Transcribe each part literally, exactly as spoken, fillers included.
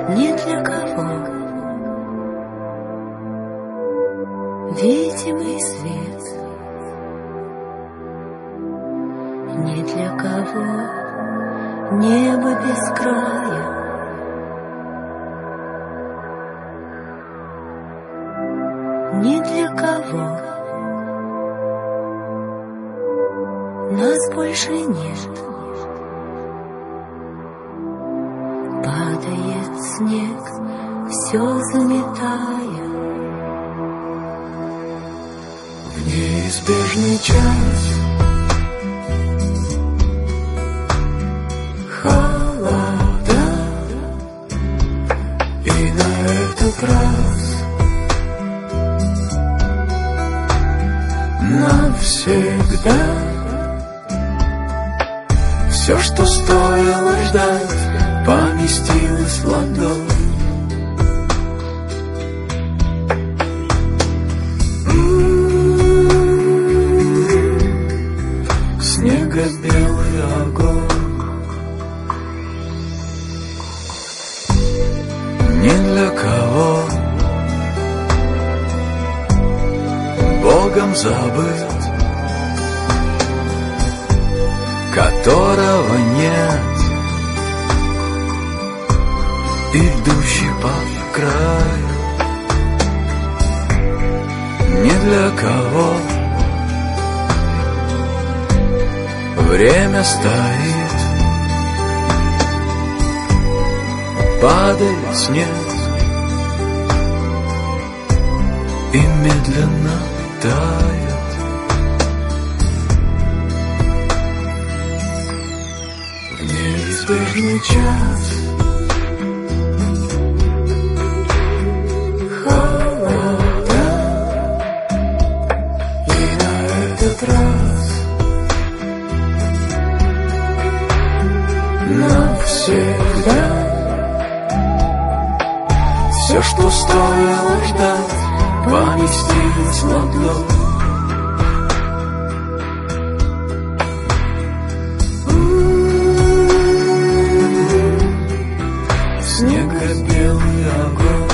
ни для кого. Видимый свет ни для кого. Небо без края ни для кого. Нас больше нет. Падает снег, все заметая. В неизбежный час холода, и на этот раз навсегда все, что стоило ждать, поместилось в ладонь. Снего-белый огонь ни для кого Богом забыт, которого нет, идущий по краю. Ни для кого время стоит, падает снег и медленно тает. В неизбежный час холода, и на этот раз навсегда все, что стоило ждать, поместилось в ладонь. Снего-белый огонь.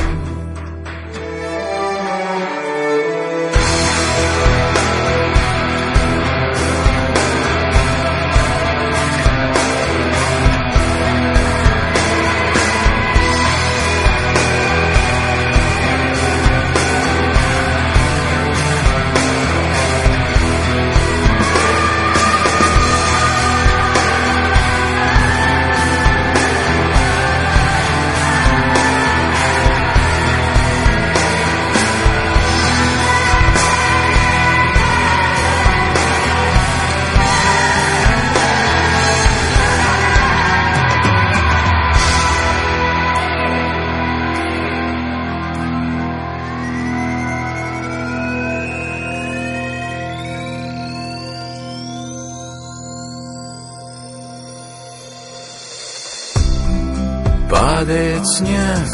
Падает снег,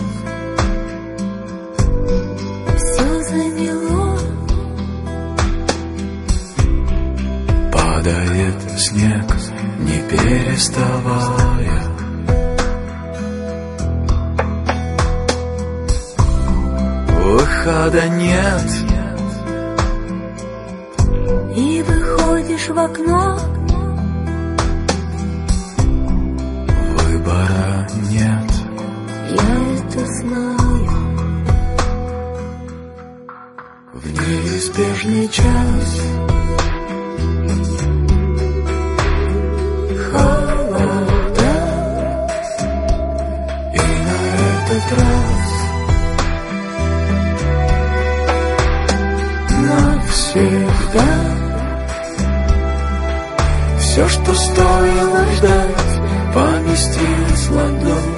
Все замело, падает снег, не переставая. Выхода нет, и выходишь в окно. выбора нет. Я это знаю. В неизбежный час холода, и на этот раз навсегда все, что стоило ждать, поместилось в ладонь.